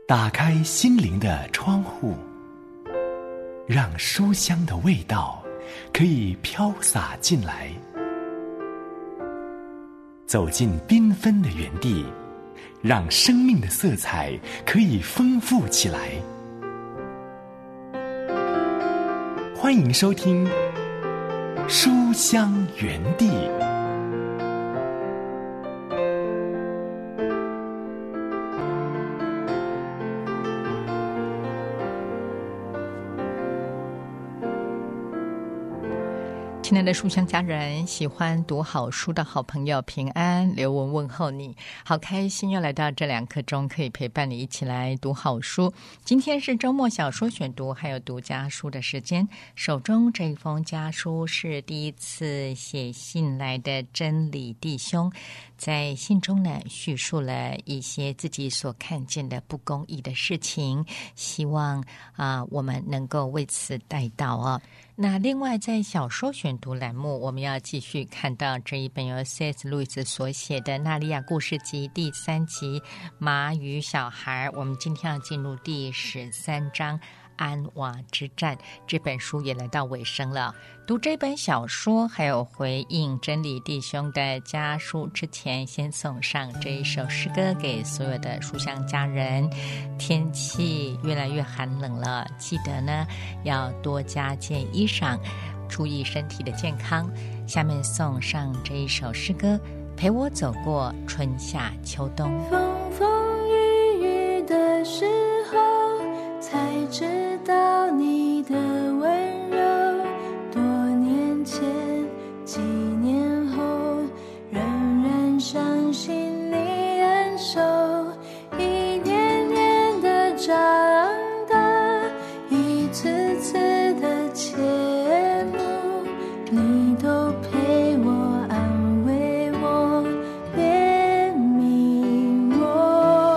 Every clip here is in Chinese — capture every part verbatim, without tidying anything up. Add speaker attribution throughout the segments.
Speaker 1: 打开心灵的窗户，让书香的味道可以飘洒进来。走进缤纷的园地，让生命的色彩可以丰富起来。欢迎收听书香园地。
Speaker 2: 亲爱的书香家人，喜欢读好书的好朋友平安，刘文问候你，好开心又来到这两刻钟，可以陪伴你一起来读好书。今天是周末小说选读还有读家书的时间，手中这一封家书是第一次写信来的真理弟兄，在信中呢叙述了一些自己所看见的不公义的事情，希望啊、呃、我们能够为此代祷啊。那另外在小说选读栏目，我们要继续看到这一本由 C S 路易斯所写的《纳利亚故事集》第三集《马与小孩》。我们今天要进入第十三章安瓦之战，这本书也来到尾声了。读这本小说还有回应真理弟兄的家书之前，先送上这一首诗歌给所有的书香家人。天气越来越寒冷了，记得呢要多加件衣裳，注意身体的健康。下面送上这一首诗歌，陪我走过春夏秋冬。
Speaker 3: 风风雨雨的时候，才知道你的温柔，多年前几年后，仍然相信你恩手，一年年的长大，一次次的切慕，你都陪我安慰我，怜悯我。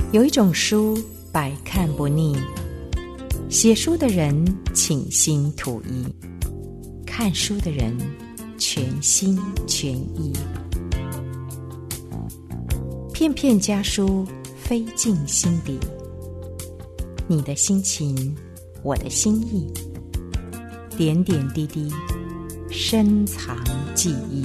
Speaker 4: 有一种书百看不腻，写书的人倾心吐意，看书的人全心全意。片片家书飞进心底，你的心情，我的心意，点点滴滴深藏记忆。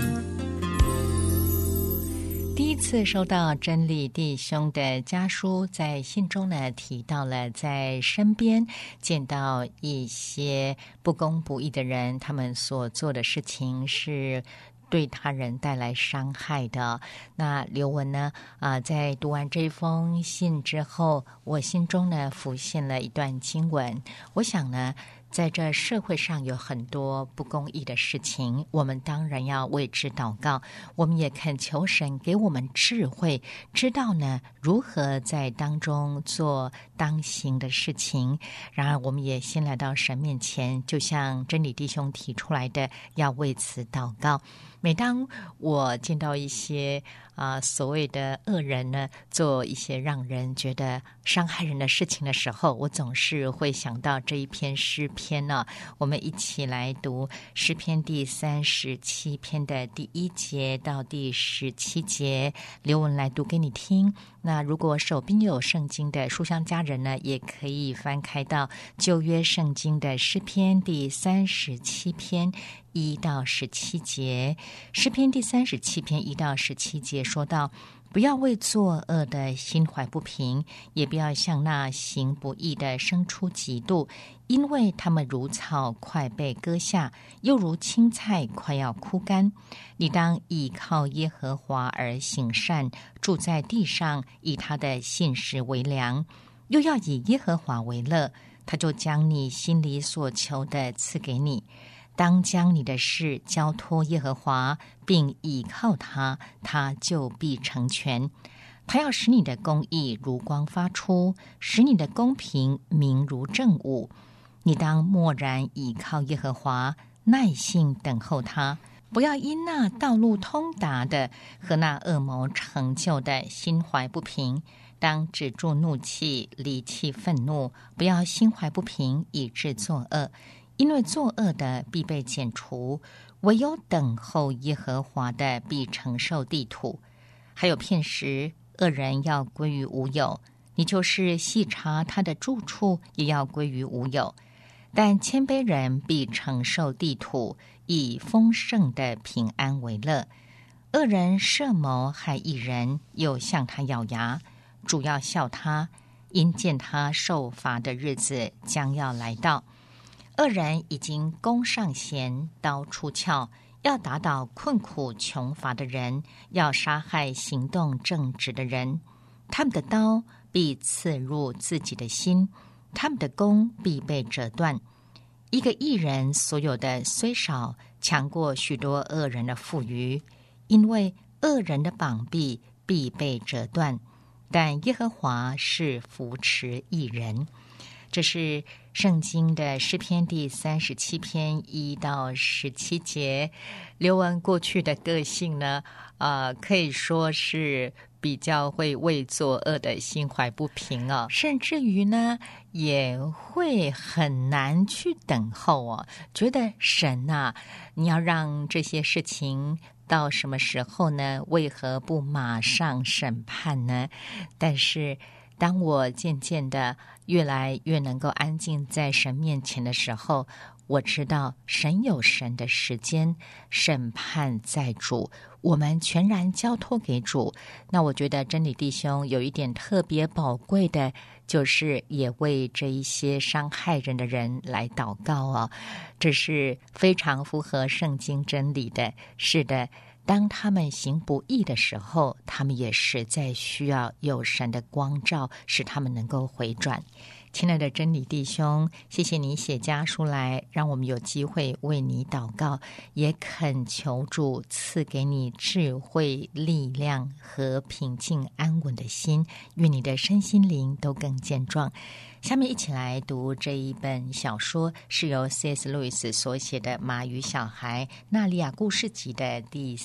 Speaker 2: 第一次收到真理弟兄的家书，在信中呢提到了在身边见到一些不公不义的人，他们所做的事情是对他人带来伤害的。那刘文呢啊、呃，在读完这封信之后，我心中呢浮现了一段经文。我想呢，在这社会上有很多不公义的事情，我们当然要为之祷告，我们也恳求神给我们智慧，知道呢如何在当中做当行的事情。然而我们也先来到神面前，就像真理弟兄提出来的，要为此祷告。每当我见到一些啊、呃、所谓的恶人呢，做一些让人觉得伤害人的事情的时候，我总是会想到这一篇诗篇呢、啊。我们一起来读诗篇第三十七篇的第一节到第十七节，刘文来读给你听。那如果手边有圣经的书香家人呢，也可以翻开到旧约圣经的诗篇第三十七篇一到十七节。诗篇第三十七篇一到十七节说到，不要为作恶的心怀不平，也不要向那行不义的生出嫉妒，因为他们如草快被割下，又如青菜快要枯干。你当倚靠耶和华而行善，住在地上，以他的信实为粮，又要以耶和华为乐，他就将你心里所求的赐给你。当将你的事交托耶和华，并倚靠他，他就必成全。他要使你的公义如光发出，使你的公平明如正午。你当默然倚靠耶和华，耐心等候他，不要因那道路通达的和那恶谋成就的心怀不平。当止住怒气，离弃愤怒，不要心怀不平，以致作恶。因为作恶的必被剪除，唯有等候耶和华的必承受地土。还有片时，恶人要归于无有，你就是细查他的住处，也要归于无有。但谦卑人必承受地土，以丰盛的平安为乐。恶人设谋害义人，又向他咬牙，主要笑他，因见他受罚的日子将要来到。恶人已经弓上弦，刀出鞘，要打倒困苦穷乏的人，要杀害行动正直的人。他们的刀必刺入自己的心，他们的弓必被折断。一个义人所有的虽少，强过许多恶人的富余，因为恶人的膀臂必被折断，但耶和华是扶持义人。这是圣经的诗篇第三十七篇一到十七节。刘文过去的个性呢，呃，可以说是比较会为作恶的心怀不平哦，甚至于呢，也会很难去等候哦，觉得神啊，你要让这些事情到什么时候呢？为何不马上审判呢？但是当我渐渐的越来越能够安静在神面前的时候，我知道神有神的时间，审判在主，我们全然交托给主。那我觉得真理弟兄有一点特别宝贵的，就是也为这一些伤害人的人来祷告哦，这是非常符合圣经真理的。是的，当他们行不义的时候，他们也实在需要有神的光照，使他们能够回转。亲爱的真理弟兄，谢谢你写家书来，让我们有机会为你祷告，也恳求主赐给你智慧、力量和平静安稳的心，愿你的身心灵都更健壮。下面一起来读这一本小说，是由 C S 路易斯所写的《马与小孩：纳利亚故事集》的第三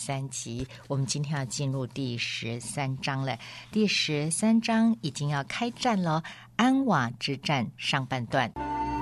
Speaker 2: 三集，我们今天要进入第十三章了。第十三章已经要开战了，安瓦之战上半段。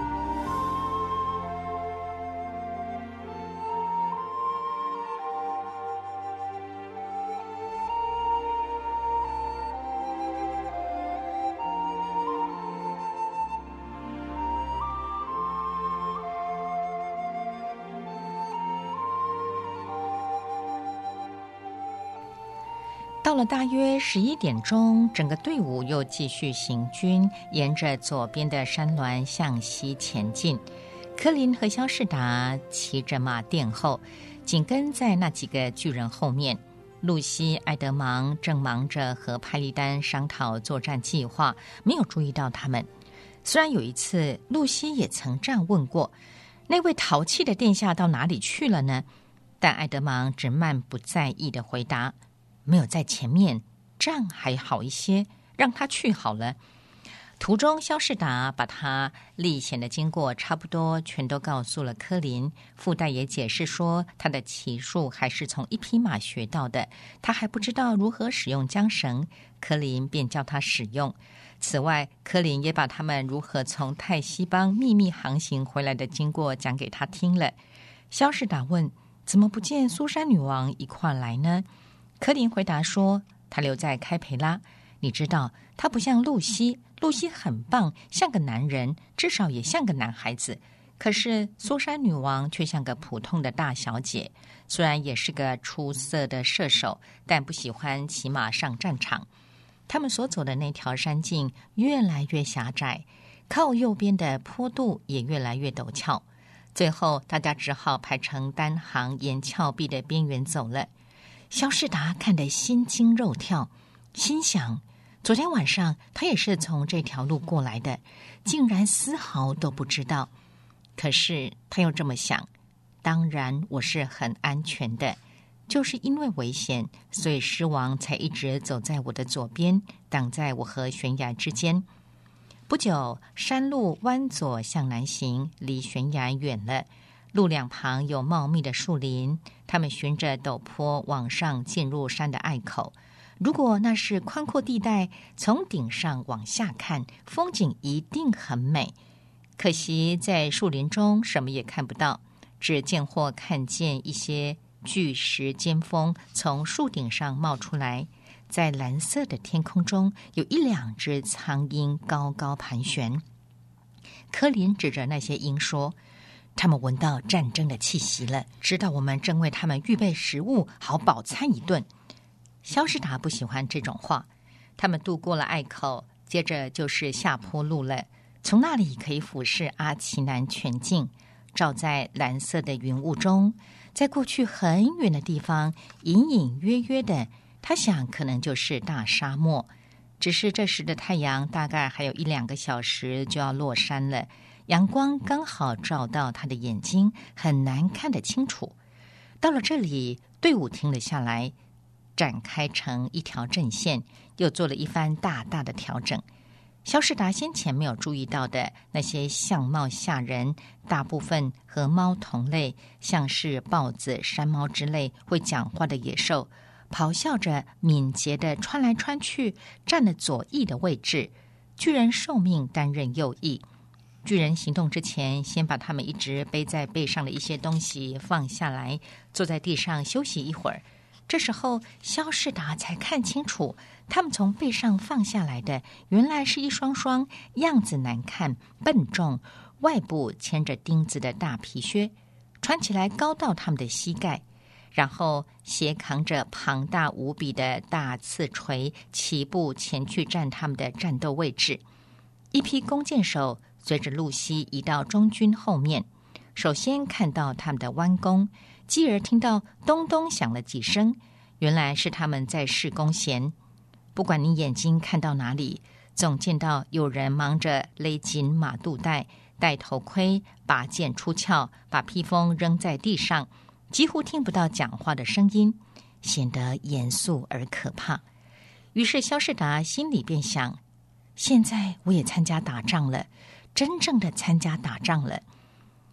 Speaker 2: 到了大约十一点钟，整个队伍又继续行军，沿着左边的山峦向西前进。科林和肖士达骑着马殿后，紧跟在那几个巨人后面。露西、埃德芒正忙着和派利丹商讨作战计划，没有注意到他们。虽然有一次露西也曾这样问过，那位淘气的殿下到哪里去了呢？但埃德芒只漫不在意地回答，没有在前面，这样还好一些，让他去好了。途中，肖士达把他历险的经过差不多全都告诉了科林，附带也解释说，他的骑术还是从一匹马学到的，他还不知道如何使用缰绳，科林便教他使用。此外，科林也把他们如何从泰西邦秘密航行回来的经过讲给他听了。肖士达问，怎么不见苏珊女王一块来呢？科林回答说，他留在开培拉，你知道他不像露西，露西很棒，像个男人，至少也像个男孩子，可是苏珊女王却像个普通的大小姐，虽然也是个出色的射手，但不喜欢骑马上战场。他们所走的那条山径越来越狭窄，靠右边的坡度也越来越陡峭，最后大家只好排成单行沿峭壁的边缘走了。肖士达看得心惊肉跳，心想，昨天晚上他也是从这条路过来的，竟然丝毫都不知道。可是他又这么想，当然我是很安全的，就是因为危险，所以狮王才一直走在我的左边，挡在我和悬崖之间。不久，山路弯左向南行，离悬崖远了，路两旁有茂密的树林，他们循着陡坡往上进入山的隘口。如果那是宽阔地带，从顶上往下看，风景一定很美。可惜在树林中什么也看不到，只见或看见一些巨石尖峰从树顶上冒出来，在蓝色的天空中有一两只苍鹰高高盘旋。科林指着那些鹰说，他们闻到战争的气息了，知道我们正为他们预备食物，好饱餐一顿。肖士达不喜欢这种话。他们渡过了隘口，接着就是下坡路了，从那里可以俯视阿奇南全境，照在蓝色的云雾中，在过去很远的地方，隐隐约约的，他想可能就是大沙漠。只是这时的太阳大概还有一两个小时就要落山了，阳光刚好照到他的眼睛，很难看得清楚。到了这里，队伍停了下来，展开成一条阵线，又做了一番大大的调整。肖士达先前没有注意到的那些相貌吓人，大部分和猫同类，像是豹子、山猫之类会讲话的野兽，咆哮着敏捷地穿来穿去，占了左翼的位置。巨人受命担任右翼。巨人行动之前，先把他们一直背在背上的一些东西放下来，坐在地上休息一会儿。这时候肖士达才看清楚，他们从背上放下来的原来是一双双样子难看、笨重、外部牵着钉子的大皮靴，穿起来高到他们的膝盖，然后斜扛着庞大无比的大刺锤，齐步前去占他们的战斗位置。一批弓箭手随着露西移到中军后面，首先看到他们的弯弓，继而听到咚咚响了几声，原来是他们在试弓弦。不管你眼睛看到哪里，总见到有人忙着勒紧马肚带，戴头盔，拔剑出鞘，把披风扔在地上，几乎听不到讲话的声音，显得严肃而可怕。于是肖士达心里便想，现在我也参加打仗了，真正的参加打仗了。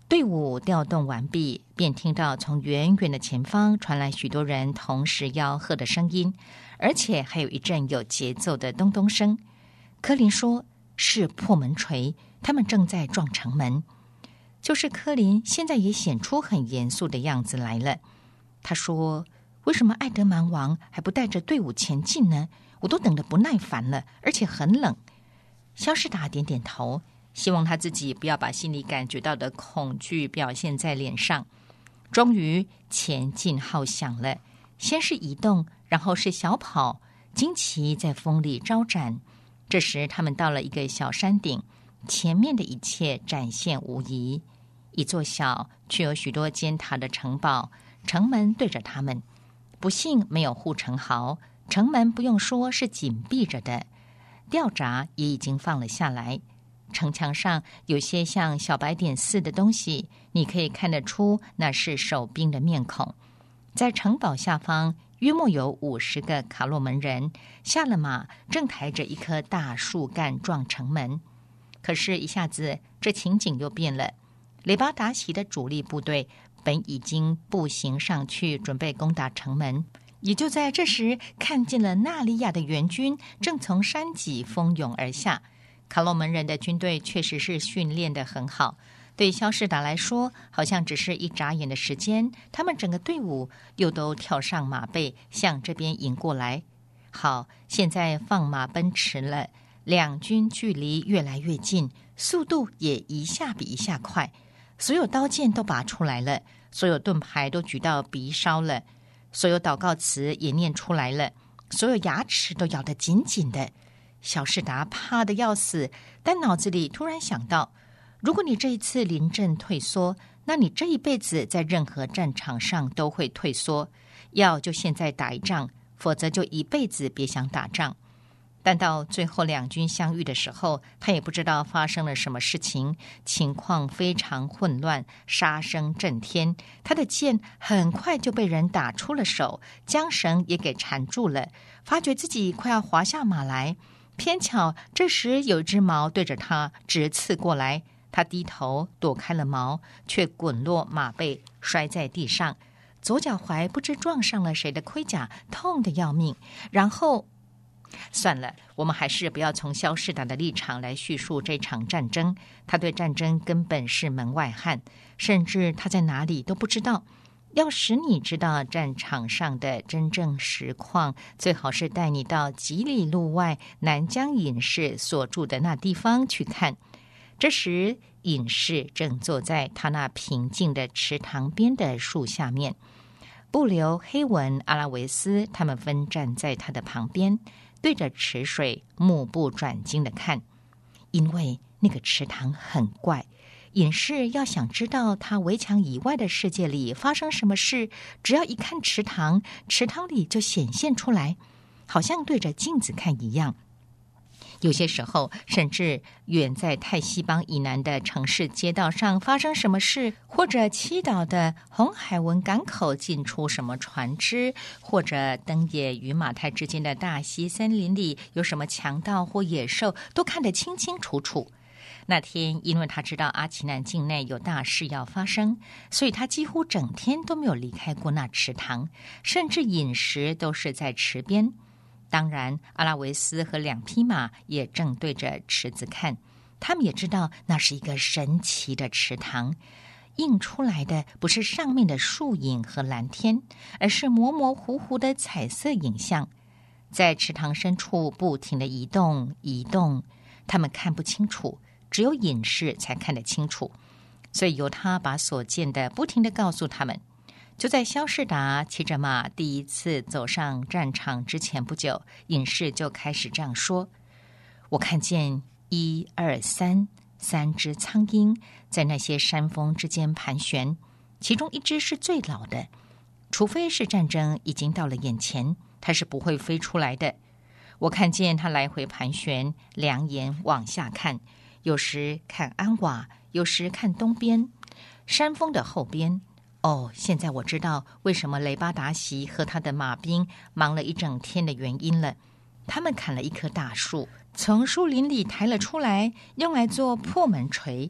Speaker 2: 队伍调动完毕，便听到从远远的前方传来许多人同时吆喝的声音，而且还有一阵有节奏的咚咚声。柯林说是破门锤，他们正在撞城门。就是柯林现在也显出很严肃的样子来了。他说，为什么爱德曼王还不带着队伍前进呢？我都等得不耐烦了，而且很冷。肖士达点点头，希望他自己不要把心里感觉到的恐惧表现在脸上。终于前进号响了，先是移动，然后是小跑，旌旗在风里招展。这时他们到了一个小山顶，前面的一切展现无遗，一座小却有许多尖塔的城堡，城门对着他们。不幸没有护城壕，城门不用说是紧闭着的，吊闸也已经放了下来。城墙上有些像小白点似的东西，你可以看得出那是守兵的面孔。在城堡下方约莫有五十个卡洛门人，下了马，正抬着一棵大树干撞城门。可是，一下子这情景又变了。雷巴达西的主力部队本已经步行上去，准备攻打城门。也就在这时，看见了纳利亚的援军正从山脊蜂拥而下。卡洛门人的军队确实是训练得很好，对肖士达来说，好像只是一眨眼的时间，他们整个队伍又都跳上马背，向这边迎过来。好，现在放马奔驰了，两军距离越来越近，速度也一下比一下快。所有刀剑都拔出来了，所有盾牌都举到鼻梢了，所有祷告词也念出来了，所有牙齿都咬得紧紧的。小士达怕得要死，但脑子里突然想到，如果你这一次临阵退缩，那你这一辈子在任何战场上都会退缩，要就现在打一仗，否则就一辈子别想打仗。但到最后两军相遇的时候，他也不知道发生了什么事情，情况非常混乱，杀声震天。他的剑很快就被人打出了手，缰绳也给缠住了，发觉自己快要滑下马来。偏巧这时有只矛对着他直刺过来，他低头躲开了矛，却滚落马背，摔在地上，左脚踝不知撞上了谁的盔甲，痛得要命。然后算了，我们还是不要从肖士达的立场来叙述这场战争。他对战争根本是门外汉，甚至他在哪里都不知道。要使你知道战场上的真正实况，最好是带你到几里路外南疆隐士所住的那地方去看。这时隐士正坐在他那平静的池塘边的树下面，布留、黑文、阿拉维斯他们分站在他的旁边，对着池水目不转睛地看。因为那个池塘很怪，隐士要想知道他围墙以外的世界里发生什么事，只要一看池塘，池塘里就显现出来，好像对着镜子看一样。有些时候，甚至远在泰西邦以南的城市街道上发生什么事，或者七岛的红海文港口进出什么船只，或者登野与马太之间的大溪森林里有什么强盗或野兽，都看得清清楚楚。那天，因为他知道阿奇南境内有大事要发生，所以他几乎整天都没有离开过那池塘，甚至饮食都是在池边。当然，阿拉维斯和两匹马也正对着池子看，他们也知道那是一个神奇的池塘，映出来的不是上面的树影和蓝天，而是模模糊糊的彩色影像，在池塘深处不停地移动移动，他们看不清楚，只有隐士才看得清楚，所以由他把所见的不停地告诉他们。就在肖士达骑着马第一次走上战场之前不久，隐士就开始这样说：我看见一二三三只苍鹰在那些山峰之间盘旋，其中一只是最老的，除非是战争已经到了眼前，它是不会飞出来的。我看见它来回盘旋，两眼往下看，有时看安瓦，有时看东边山峰的后边。哦，现在我知道为什么雷巴达西和他的马兵忙了一整天的原因了。他们砍了一棵大树，从树林里抬了出来，用来做破门锤。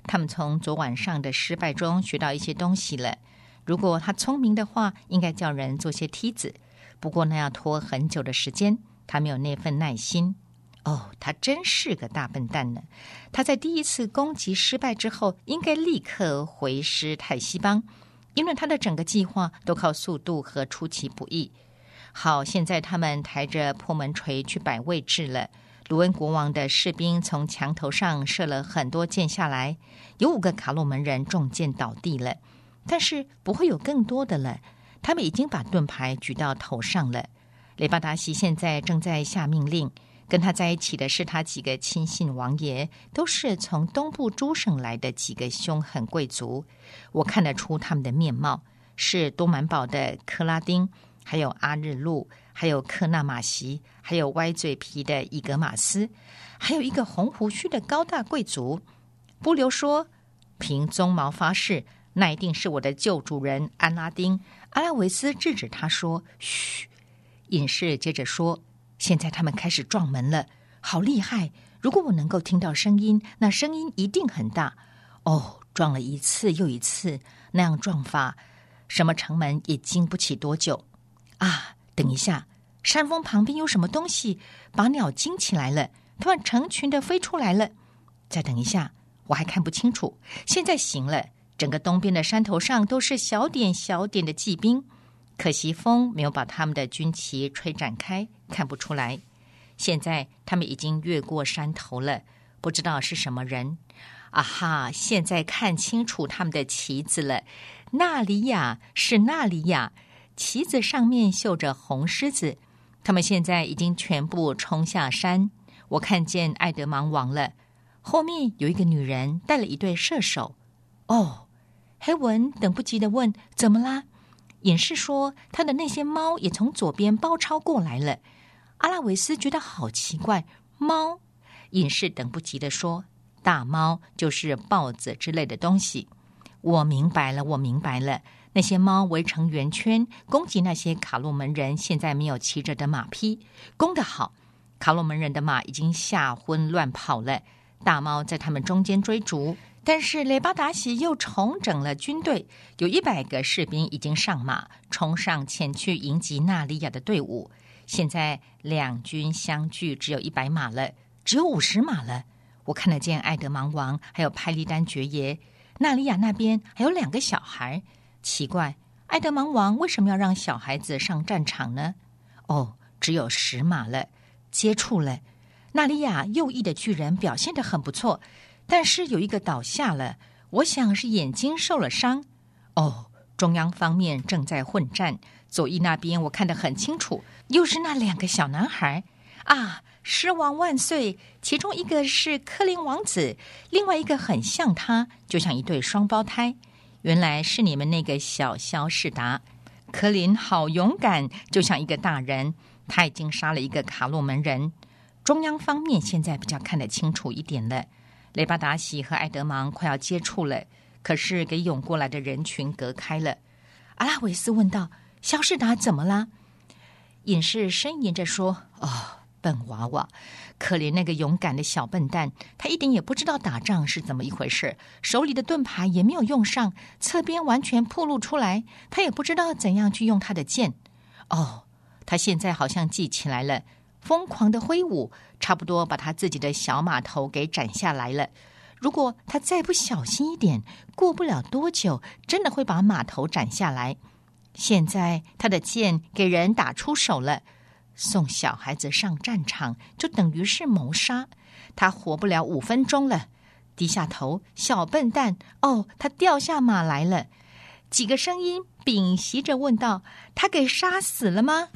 Speaker 2: 他们从昨晚上的失败中学到一些东西了。如果他聪明的话，应该叫人做些梯子，不过那要拖很久的时间，他没有那份耐心。哦，他真是个大笨蛋呢！他在第一次攻击失败之后，应该立刻回师泰西邦，因为他的整个计划都靠速度和出其不意。好，现在他们抬着破门锤去摆位置了。卢恩国王的士兵从墙头上射了很多箭下来，有五个卡洛门人中箭倒地了，但是不会有更多的了。他们已经把盾牌举到头上了。雷巴达西现在正在下命令，跟他在一起的是他几个亲信王爷，都是从东部诸省来的几个凶狠贵族。我看得出他们的面貌，是多满堡的克拉丁，还有阿日路，还有克纳马西，还有歪嘴皮的伊格马斯，还有一个红胡须的高大贵族。波流说，凭鬃毛发誓，那一定是我的旧主人安拉丁。阿拉维斯制止他说，嘘。隐士接着说，现在他们开始撞门了，好厉害！如果我能够听到声音，那声音一定很大。哦，撞了一次又一次，那样撞法，什么城门也经不起多久。啊，等一下，山峰旁边有什么东西把鸟惊起来了，它们成群的飞出来了。再等一下，我还看不清楚。现在行了，整个东边的山头上都是小点小点的骑兵，可惜风没有把他们的军旗吹展开，看不出来。现在他们已经越过山头了，不知道是什么人。啊哈，现在看清楚他们的旗子了，纳里亚是纳里亚，旗子上面绣着红狮子。他们现在已经全部冲下山，我看见爱德芒王了，后面有一个女人带了一队射手。哦，黑文等不及地问，怎么啦？隐士说他的那些猫也从左边包抄过来了。阿拉维斯觉得好奇怪，猫？隐士等不及地说，大猫就是豹子之类的东西。我明白了，我明白了。那些猫围成圆圈，攻击那些卡洛门人现在没有骑着的马匹。攻得好，卡洛门人的马已经吓昏乱跑了，大猫在他们中间追逐。但是雷巴达喜又重整了军队，有一百个士兵已经上马，冲上前去迎击纳里亚的队伍。现在两军相距只有一百码了，只有五十码了。我看得见爱德芒王还有派利丹爵爷，纳里亚那边还有两个小孩。奇怪，爱德芒王为什么要让小孩子上战场呢？哦，只有十码了，接触了。纳里亚右翼的巨人表现得很不错，但是有一个倒下了，我想是眼睛受了伤。哦，中央方面正在混战，左翼那边我看得很清楚，又是那两个小男孩啊！狮王万岁！其中一个是科林王子，另外一个很像他，就像一对双胞胎。原来是你们那个小肖士达。科林好勇敢，就像一个大人，他已经杀了一个卡洛门人。中央方面现在比较看得清楚一点了。雷巴达喜和埃德芒快要接触了，可是给涌过来的人群隔开了。阿拉维斯问道，肖士达怎么了？隐士呻吟着说，哦，笨娃娃，可怜那个勇敢的小笨蛋，他一点也不知道打仗是怎么一回事，手里的盾牌也没有用上，侧边完全暴露出来，他也不知道怎样去用他的剑。哦，他现在好像记起来了，疯狂的挥舞，差不多把他自己的小马头给斩下来了。如果他再不小心一点，过不了多久，真的会把马头斩下来。现在他的剑给人打出手了，送小孩子上战场就等于是谋杀，他活不了五分钟了。低下头，小笨蛋！哦，他掉下马来了。几个声音屏息着问道，他给杀死了吗？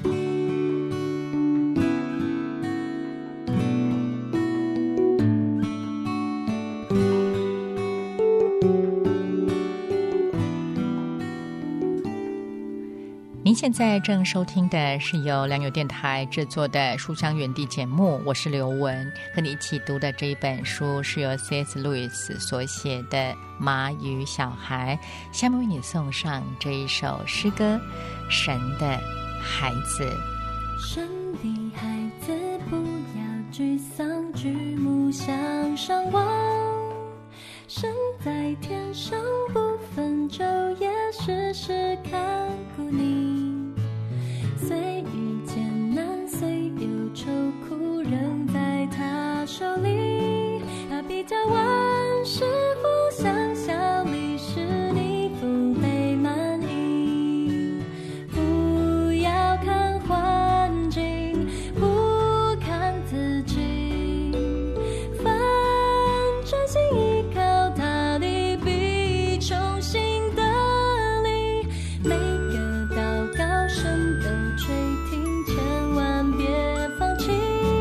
Speaker 2: 您现在正收听的是由良友电台制作的书香园地节目，我是刘文，和你一起读的这一本书是由 C S 路易斯所写的《马与小孩》。下面为你送上这一首诗歌，神的孩子。
Speaker 3: 神的孩子，不要沮丧，举目向上望， 身在天上不分昼夜，时时看顾你。虽遇艰难，虽有愁苦，仍在他手里。他比较万事互相效力，使你福杯满溢。不要看环境，不看自己，反专心依靠他，你必重新得力。每个祷告声都垂听，千万别放弃。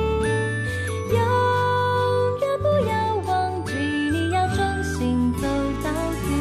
Speaker 3: 永远不要忘记，你要忠心走到底。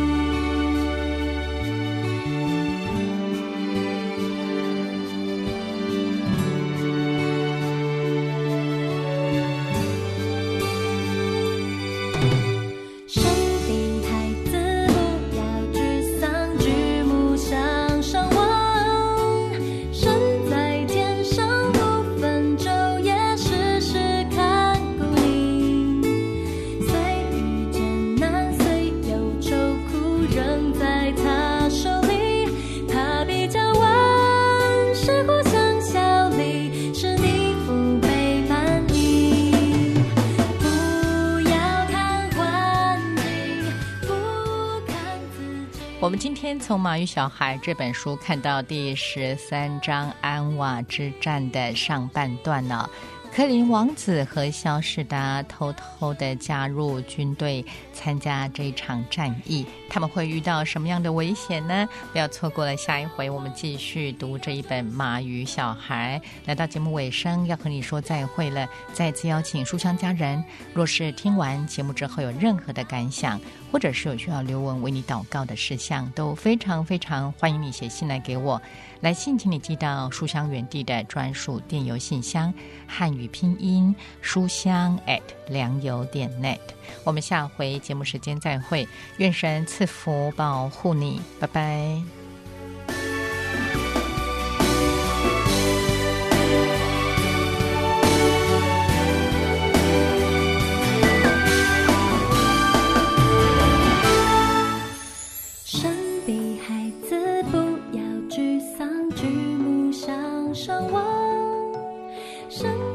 Speaker 3: 生的孩子不要沮丧，举目向上望。身在天上不分昼夜，时时看顾你。虽遇艰难，虽有愁苦，仍在他手里。他比较万事互相效力，使你福杯满溢。不要看环境，不看自己。
Speaker 2: 我们今天从《马与小孩》这本书看到第十三章安瓦之战的上半段了。科林王子和萧士达偷偷的加入军队，参加这一场战役。他们会遇到什么样的危险呢？不要错过了下一回，我们继续读这一本《马与小孩》。来到节目尾声，要和你说再会了。再次邀请书香家人，若是听完节目之后有任何的感想，或者是有需要留文为你祷告的事项，都非常非常欢迎你写信来给我。来信请你寄到书香园地的专属电邮信箱，汉语拼音书香 at 良友点 net。 我们下回节目时间再会，愿神赐福保护你，拜拜。
Speaker 3: 生的孩子不要沮丧，举目向上望。生